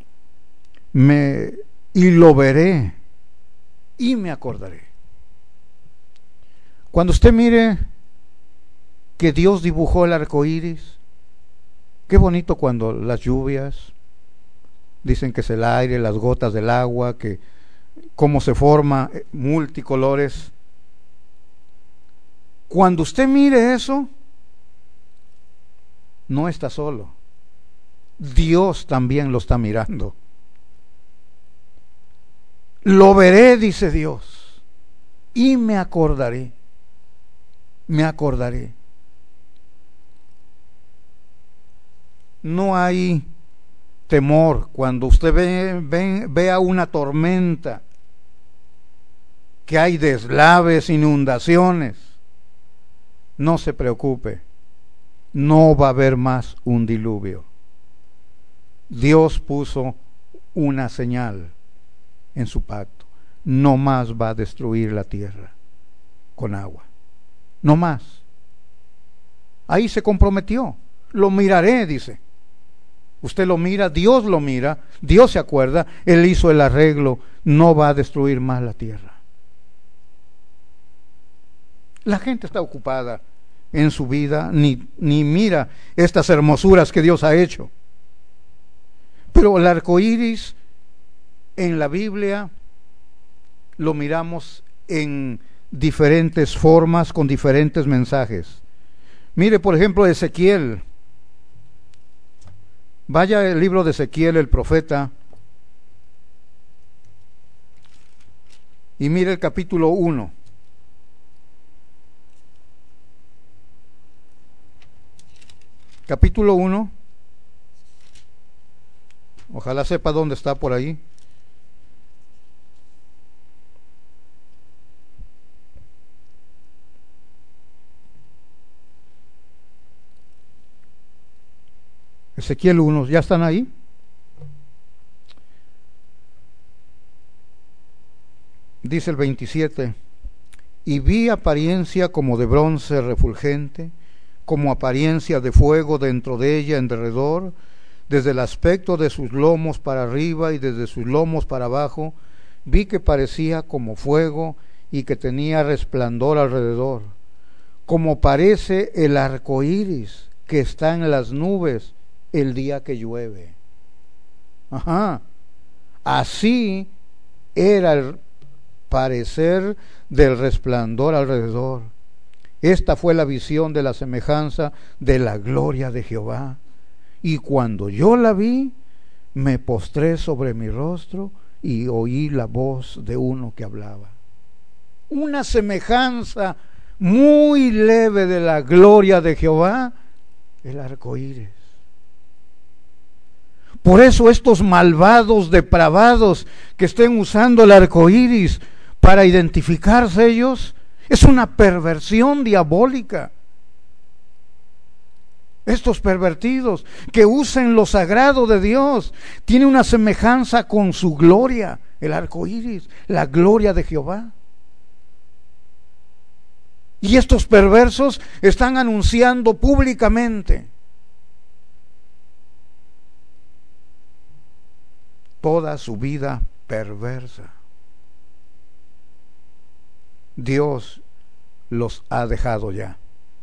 Y lo veré y me acordaré. Cuando usted mire que Dios dibujó el arco iris, qué bonito cuando las lluvias, dicen que es el aire, las gotas del agua, que cómo se forma multicolores. Cuando usted mire eso, no está solo. Dios también lo está mirando. Lo veré, dice Dios, y me acordaré. Me acordaré. No hay temor cuando usted vea una tormenta que hay deslaves, inundaciones, no se preocupe, no va a haber más un diluvio. Dios puso una señal en su pacto: no más va a destruir la tierra con agua, no más. Ahí se comprometió. Lo miraré, dice. Usted lo mira, Dios lo mira, Dios se acuerda, Él hizo el arreglo, no va a destruir más la tierra. La gente está ocupada en su vida, ni mira estas hermosuras que Dios ha hecho. Pero el arco iris en la Biblia lo miramos en diferentes formas, con diferentes mensajes. Mire, por ejemplo, Ezequiel. Vaya al libro de Ezequiel, el profeta, y mire el capítulo 1. Capítulo 1. Ojalá sepa dónde está por ahí. Ezequiel 1, ¿ya están ahí? Dice el 27: y vi apariencia como de bronce refulgente, como apariencia de fuego dentro de ella en derredor, desde el aspecto de sus lomos para arriba y desde sus lomos para abajo, vi que parecía como fuego y que tenía resplandor alrededor, como parece el arco iris que está en las nubes el día que llueve. Así era el parecer del resplandor alrededor. Esta fue la visión de la semejanza de la gloria de Jehová. Y cuando yo la vi, me postré sobre mi rostro y oí la voz de uno que hablaba. Una semejanza muy leve de la gloria de Jehová, el arco iris. Por eso estos malvados, depravados que estén usando el arco iris para identificarse ellos, es una perversión diabólica. Estos pervertidos que usen lo sagrado de Dios, tiene una semejanza con su gloria, el arco iris, la gloria de Jehová. Y estos perversos están anunciando públicamente toda su vida perversa. Dios los ha dejado ya.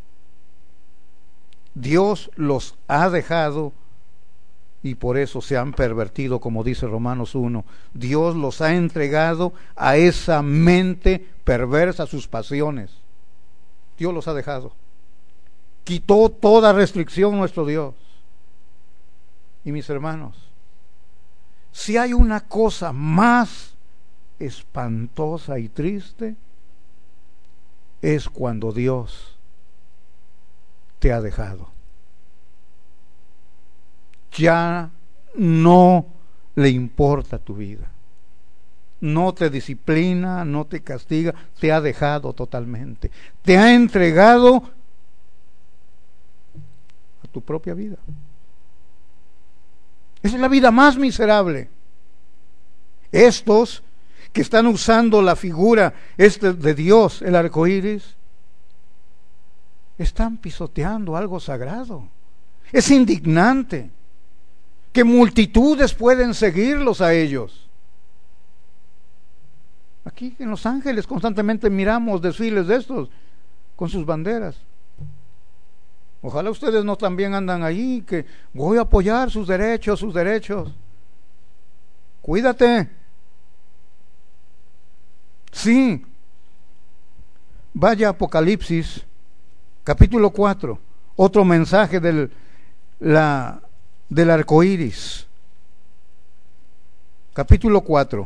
Dios los ha dejado y por eso se han pervertido, como dice Romanos 1. Dios los ha entregado a esa mente perversa, sus pasiones. Dios los ha dejado. Quitó toda restricción nuestro Dios. Y mis hermanos, si hay una cosa más espantosa y triste, es cuando Dios te ha dejado. Ya no le importa tu vida. No te disciplina, no te castiga, te ha dejado totalmente. Te ha entregado a tu propia vida. Esa es la vida más miserable. Estos que están usando la figura de Dios, el arco iris, están pisoteando algo sagrado. Es indignante que multitudes pueden seguirlos a ellos. Aquí en Los Ángeles constantemente miramos desfiles de estos con sus banderas. Ojalá ustedes no también andan allí, que voy a apoyar sus derechos, sus derechos. Cuídate. Sí. Vaya a Apocalipsis, capítulo 4, otro mensaje del arco iris. Capítulo 4.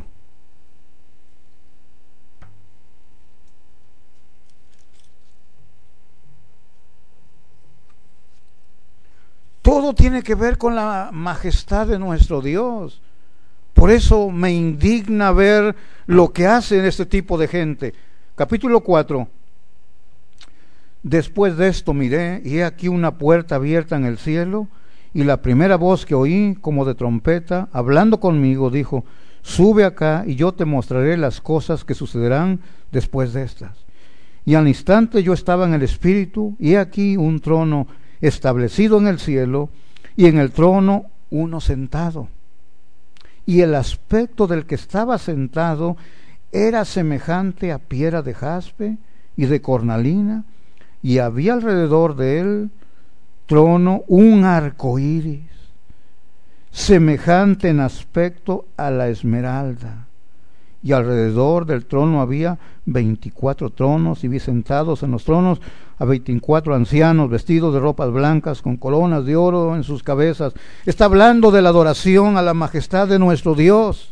Todo tiene que ver con la majestad de nuestro Dios. Por eso me indigna ver lo que hacen este tipo de gente. Capítulo 4. Después de esto miré, y he aquí una puerta abierta en el cielo, y la primera voz que oí, como de trompeta, hablando conmigo, dijo: sube acá, y yo te mostraré las cosas que sucederán después de estas. Y al instante yo estaba en el Espíritu, y he aquí un trono establecido en el cielo, y en el trono uno sentado. Y el aspecto del que estaba sentado era semejante a piedra de jaspe y de cornalina, y había alrededor de él trono un arco iris, semejante en aspecto a la esmeralda. Y alrededor del trono había 24 tronos, y vi sentados en los tronos a 24 ancianos vestidos de ropas blancas con coronas de oro en sus cabezas. Está hablando de la adoración a la majestad de nuestro Dios.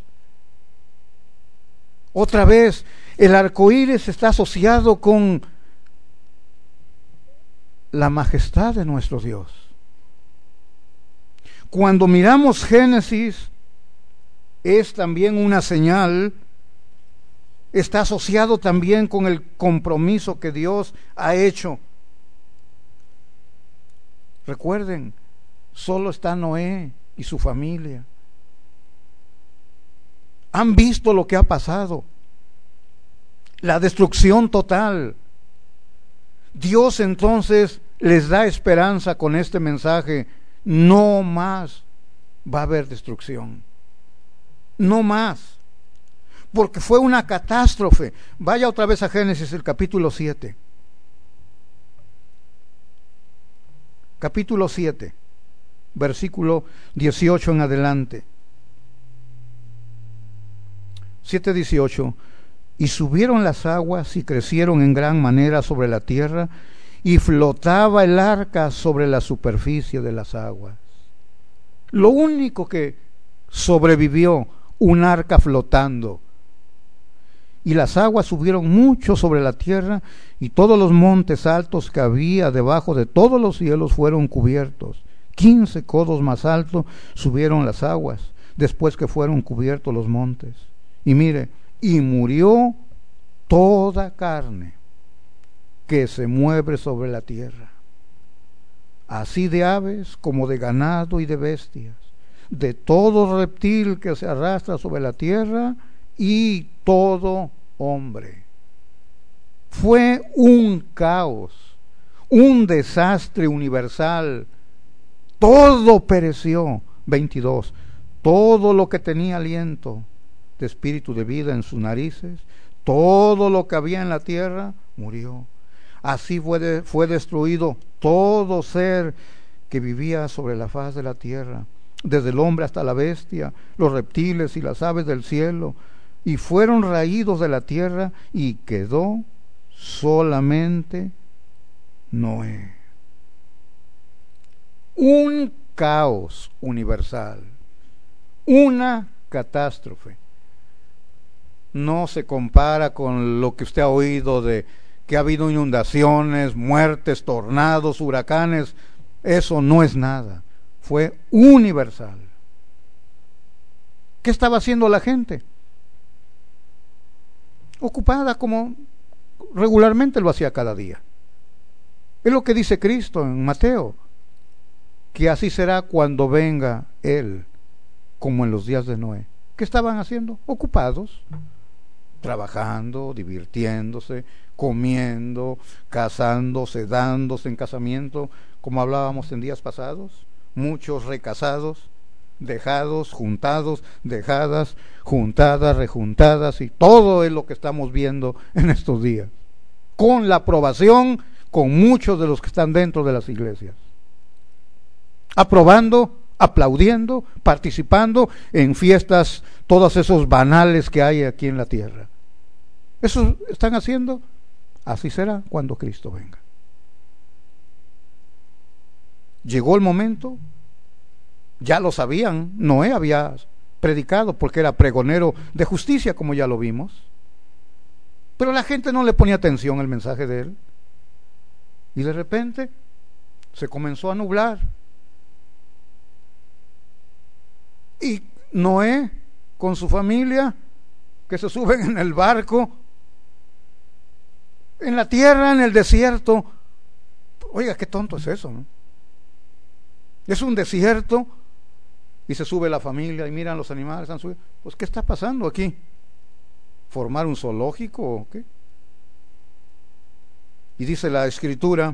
Otra vez, el arco iris está asociado con la majestad de nuestro Dios. Cuando miramos Génesis, es también una señal. Está asociado también con el compromiso que Dios ha hecho. Recuerden, solo está Noé y su familia. Han visto lo que ha pasado, la destrucción total. Dios entonces les da esperanza con este mensaje: no más va a haber destrucción, no más. Porque fue una catástrofe. Vaya otra vez a Génesis, el capítulo 7. Capítulo 7, versículo 18 en adelante. 7:18. Y subieron las aguas y crecieron en gran manera sobre la tierra, y flotaba el arca sobre la superficie de las aguas. Lo único que sobrevivió, un arca flotando. Y las aguas subieron mucho sobre la tierra, y todos los montes altos que había debajo de todos los cielos fueron cubiertos. 15 codos más alto subieron las aguas, después que fueron cubiertos los montes. Y mire, y murió toda carne que se mueve sobre la tierra, así de aves como de ganado y de bestias, de todo reptil que se arrastra sobre la tierra, y todo hombre. Fue un caos, un desastre universal. Todo pereció. 22. Todo lo que tenía aliento de espíritu de vida en sus narices, todo lo que había en la tierra, murió. Así fue destruido todo ser que vivía sobre la faz de la tierra, desde el hombre hasta la bestia, los reptiles y las aves del cielo, y fueron raídos de la tierra, y quedó solamente Noé. Un caos universal, una catástrofe. No se compara con lo que usted ha oído de que ha habido inundaciones, muertes, tornados, huracanes. Eso no es nada. Fue universal. ¿Qué estaba haciendo la gente? Ocupada como regularmente lo hacía cada día. Es lo que dice Cristo en Mateo, que así será cuando venga Él, como en los días de Noé. ¿Qué estaban haciendo? Ocupados, trabajando, divirtiéndose, comiendo, casándose, dándose en casamiento, como hablábamos en días pasados. Muchos recasados, dejados, juntados, dejadas, juntadas, rejuntadas, y todo es lo que estamos viendo en estos días, con la aprobación, con muchos de los que están dentro de las iglesias, aprobando, aplaudiendo, participando en fiestas, todos esos banales que hay aquí en la tierra. Eso están haciendo. Así será cuando Cristo venga. Llegó el momento. Ya lo sabían, Noé había predicado porque era pregonero de justicia, como ya lo vimos, pero la gente no le ponía atención al mensaje de él, y de repente se comenzó a nublar, y Noé con su familia, que se suben en el barco, en la tierra, en el desierto. Oiga, qué tonto es eso, ¿no? Es un desierto y se sube la familia y miran los animales, están subiendo. Pues, ¿qué está pasando aquí? ¿Formar un zoológico o qué? Y dice la Escritura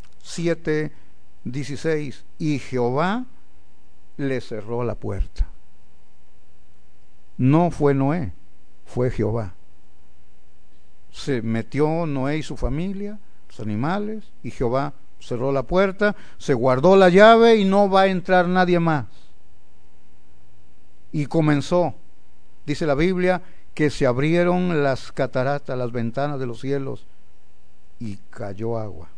7:16, y Jehová le cerró la puerta. No fue Noé, fue Jehová. Se metió Noé y su familia, los animales, y Jehová cerró la puerta, se guardó la llave y no va a entrar nadie más. Y comenzó, dice la Biblia, que se abrieron las cataratas, las ventanas de los cielos, y cayó agua.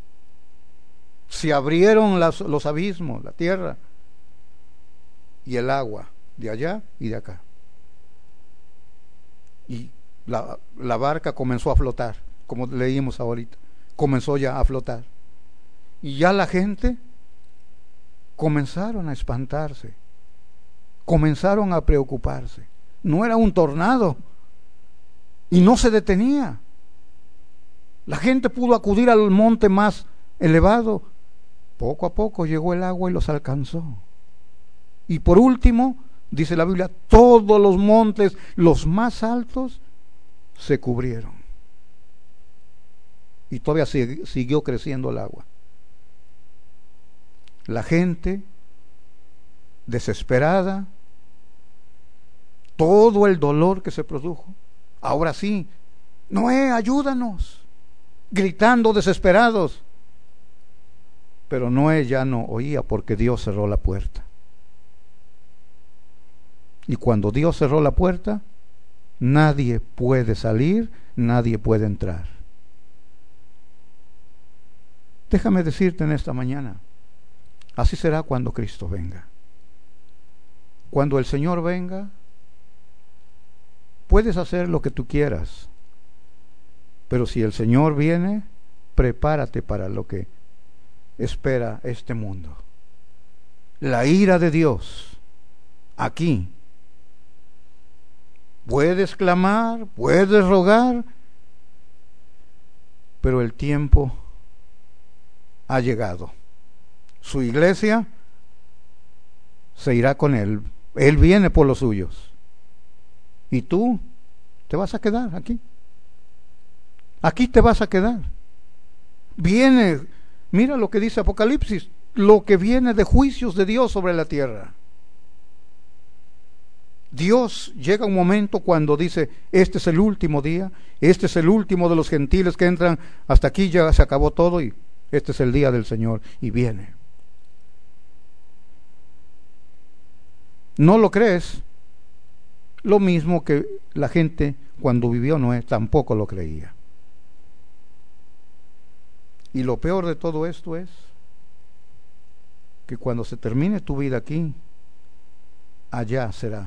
Se abrieron los abismos, la tierra, y el agua, de allá y de acá. Y la barca comenzó a flotar, como leímos ahorita, comenzó ya a flotar. Y ya la gente comenzaron a espantarse, comenzaron a preocuparse. No era un tornado y no se detenía. La gente pudo acudir al monte más elevado. Poco a poco llegó el agua y los alcanzó. Y por último, dice la Biblia, todos los montes, los más altos, se cubrieron. Y todavía siguió creciendo el agua. La gente desesperada, todo el dolor que se produjo. Ahora sí, Noé, ayúdanos, gritando desesperados. Pero Noé ya no oía porque Dios cerró la puerta. Y cuando Dios cerró la puerta, nadie puede salir, nadie puede entrar. Déjame decirte en esta mañana, así será cuando Cristo venga. Cuando el Señor venga, puedes hacer lo que tú quieras, pero si el Señor viene, prepárate para lo que espera este mundo. La ira de Dios, aquí. Puedes clamar, puedes rogar, pero el tiempo ha llegado. Su iglesia se irá con Él. Él viene por los suyos. Y tú te vas a quedar aquí. Aquí te vas a quedar. Viene, mira lo que dice Apocalipsis, lo que viene de juicios de Dios sobre la tierra. Dios llega un momento cuando dice, este es el último día, este es el último de los gentiles que entran, hasta aquí ya se acabó todo y este es el día del Señor, y viene. ¿No lo crees? Lo mismo que la gente cuando vivió Noé tampoco lo creía. Y lo peor de todo esto es que cuando se termine tu vida aquí, allá será.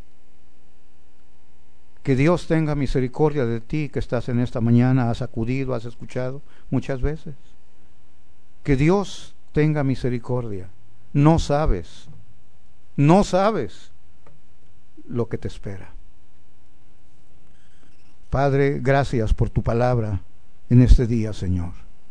Que Dios tenga misericordia de ti que estás en esta mañana, has acudido, has escuchado muchas veces. Que Dios tenga misericordia. No sabes lo que te espera. Padre, gracias por tu palabra en este día, Señor.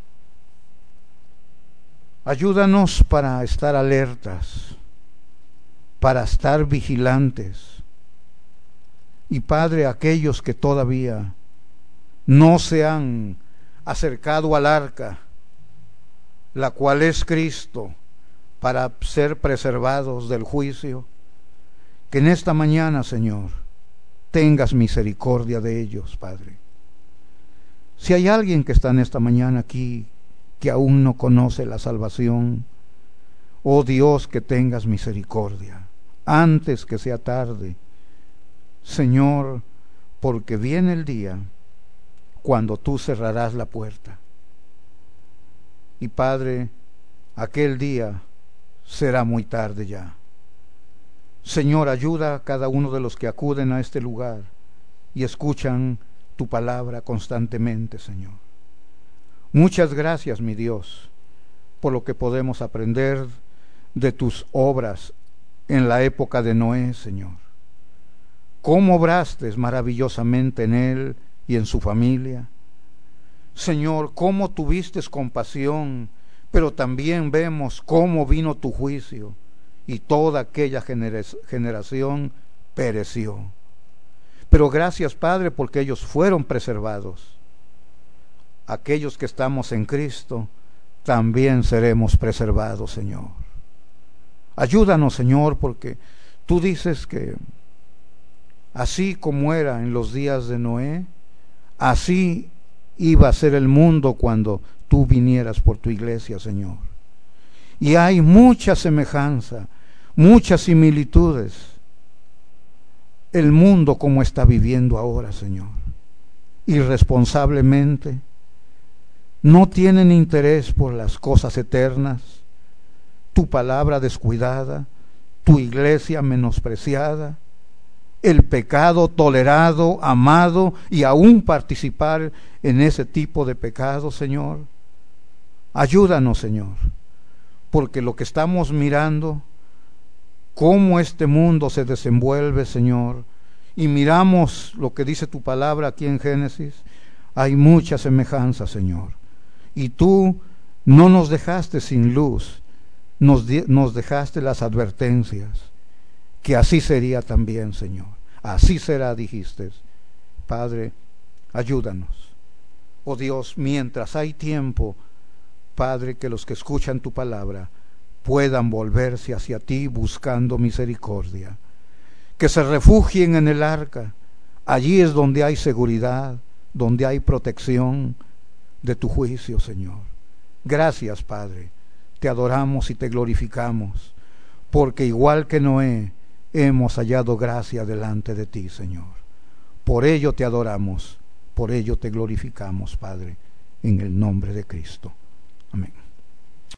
Ayúdanos para estar alertas, para estar vigilantes. Y Padre, aquellos que todavía no se han acercado al arca, la cual es Cristo, para ser preservados del juicio, que en esta mañana, Señor, tengas misericordia de ellos, Padre. Si hay alguien que está en esta mañana aquí, que aún no conoce la salvación, oh Dios, que tengas misericordia, antes que sea tarde, Señor, porque viene el día cuando tú cerrarás la puerta. Y Padre, aquel día será muy tarde ya. Señor, ayuda a cada uno de los que acuden a este lugar y escuchan tu palabra constantemente, Señor. Muchas gracias, mi Dios, por lo que podemos aprender de tus obras en la época de Noé, Señor. cómo obraste maravillosamente en él y en su familia. Señor, cómo tuviste compasión, pero también vemos cómo vino tu juicio y toda aquella generación pereció. Pero gracias, Padre, porque ellos fueron preservados. Aquellos que estamos en Cristo también seremos preservados, Señor. Ayúdanos, Señor, porque tú dices que así como era en los días de Noé, así iba a ser el mundo cuando tú vinieras por tu iglesia, Señor. Y hay mucha semejanza, muchas similitudes. El mundo como está viviendo ahora, Señor, irresponsablemente, no tienen interés por las cosas eternas, tu palabra descuidada, tu iglesia menospreciada, el pecado tolerado, amado y aún participar en ese tipo de pecado, Señor. Ayúdanos, Señor, porque lo que estamos mirando, cómo este mundo se desenvuelve, Señor, y miramos lo que dice tu palabra aquí en Génesis, hay mucha semejanza, Señor. Y tú no nos dejaste sin luz, nos dejaste las advertencias, que así sería también, Señor. Así será, dijiste. Padre, ayúdanos. Oh Dios, mientras hay tiempo, Padre, que los que escuchan tu palabra puedan volverse hacia ti buscando misericordia. Que se refugien en el arca. Allí es donde hay seguridad, donde hay protección de tu juicio, Señor. Gracias, Padre. Te adoramos y te glorificamos, porque igual que Noé, hemos hallado gracia delante de ti, Señor. Por ello te adoramos, por ello te glorificamos, Padre, en el nombre de Cristo. Amén.